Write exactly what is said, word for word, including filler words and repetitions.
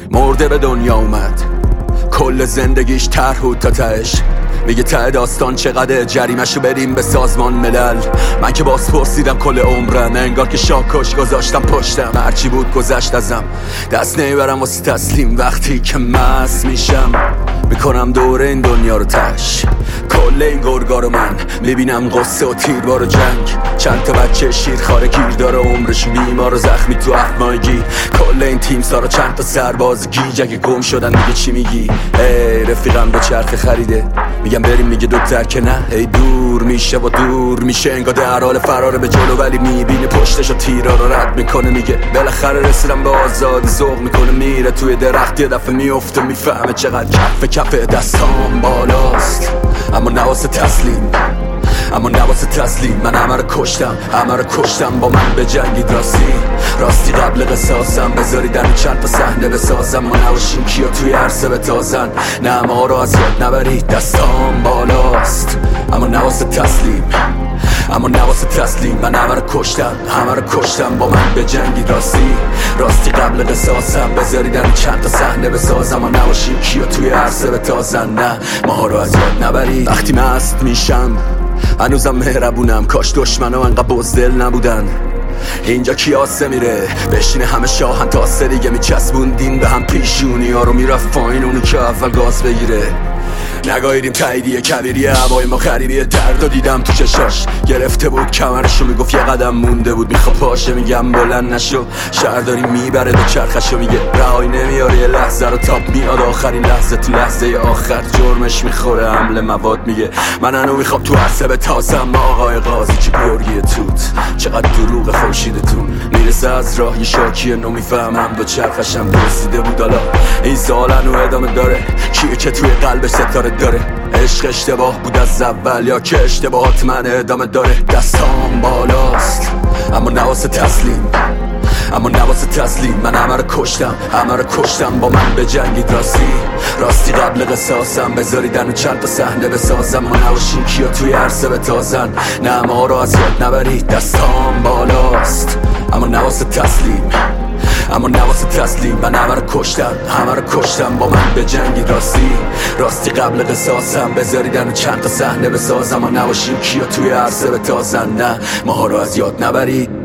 مرده به دنیا اومد، کل زندگیش طرح تا تهش. میگه ته داستان چقدر جریمشو بریم به سازمان ملل. من که باز پرسیدم کل عمرم، انگار که شاکش گذاشتم پشتم. هرچی بود گذشت ازم، دست نمیبرم واسه تسلیم. وقتی که مست میشم میکنم دور این دنیا رو تش. کل این گرگا رو من میبینم قصه و تیربار و جنگ. چند تا بچه شیرخواره گیر داره عمرش بیمار و زخمی تو افمایگی. کل این تیم سارا چند تا سرباز گیج اگه گم شدن دیگه چی میگی؟ ای رفیقم به چرخ خریده، میگم بریم میگه دوتر که نه. ای دور میشه و دور میشه، انگار در حال فراره به جلو ولی میبینه پشتشو تیرا رو رد میکنه. میگه بالاخره رسیدم به آزادی، ذوق میکنه میره توی درخت، یه دفعه میفته میفهمه چقدر کف کف دستام بالاست. اما نواسه تسلیم، اما نواسه تسلیم. من همه رو کشتم، همه رو کشتم با من به جنگید. راستی راستی قبل قصاصم بذاریدن چند تا صحنه بسازم. ما نباشیم کیا توی عرصه بتازن، نه ما رو از یاد نبرید. دستام بالاست اما نواسه تسلیم، اما نواسه تسلیم. من همه رو کشتم، همه رو کشتم با من به جنگید. راستی راستی قبل قصاصم بذاریدن چند تا صحنه بسازم. ما نباشیم کیا توی عرصه بتازن، نه ما رو از یاد نبرید. وقتی مست میشم هنوزم مهربونم، کاش دشمنم انقدر بزدل نبودن. اینجا کیاسه میره بشینه همه شاهن تا سه دیگه میچسبوندین به هم پیشونی ها رو. میرفت پایین اونو که اول گاز بگیره. نگاهیدیم تاییدیه کبیری هوای ما خریبیه. درد و دیدم تو چشاش گرفته بود کمرشو، میگفت یه قدم مونده بود میخوا پاشه. میگم بلند نشو شهر داری میبره دو چرخشو. میگه رهایی نمیاره یه لحظه رو تاب میاد آخرین لحظه. تو لحظه آخر جرمش میخوره حمل مواد. میگه من هنو میخوام تو عرصه بتازم. آقای قاضی که گرگی توت، چقدر دروغ خورشیدتون. میرسه از راه یه شاکیه نو میفهمم دو چرخشم رسیده بود. حالا این سال هنو ادامه داره، کیه که توی قلبش ستاره داره. عشق اشتباه بود از اول یا که اشتباهات من ادامه داره. دستام بالاست اما نواسه تسلیم، اما نواسه تسلیم. من همه رو کشتم، همه رو کشتم با من به جنگید. راستی راستی قبل قصاصم بذاریدن و چند تا صحنه بسازم. ما نباشیم کیا توی عرصه بتازن، نه ما رو از یاد نبرید. دستام بالاست اما نواسه تسلیم، اما نواسه تسلیم. من همه رو کشتم، همه رو کشتم با من به جنگید. راستی راستی قبل قصاصم بذاریدن و چند تا صحنه بسازم. ما نباشیم کیا توی عرصه بتازن، نه ما رو از یاد نبرید.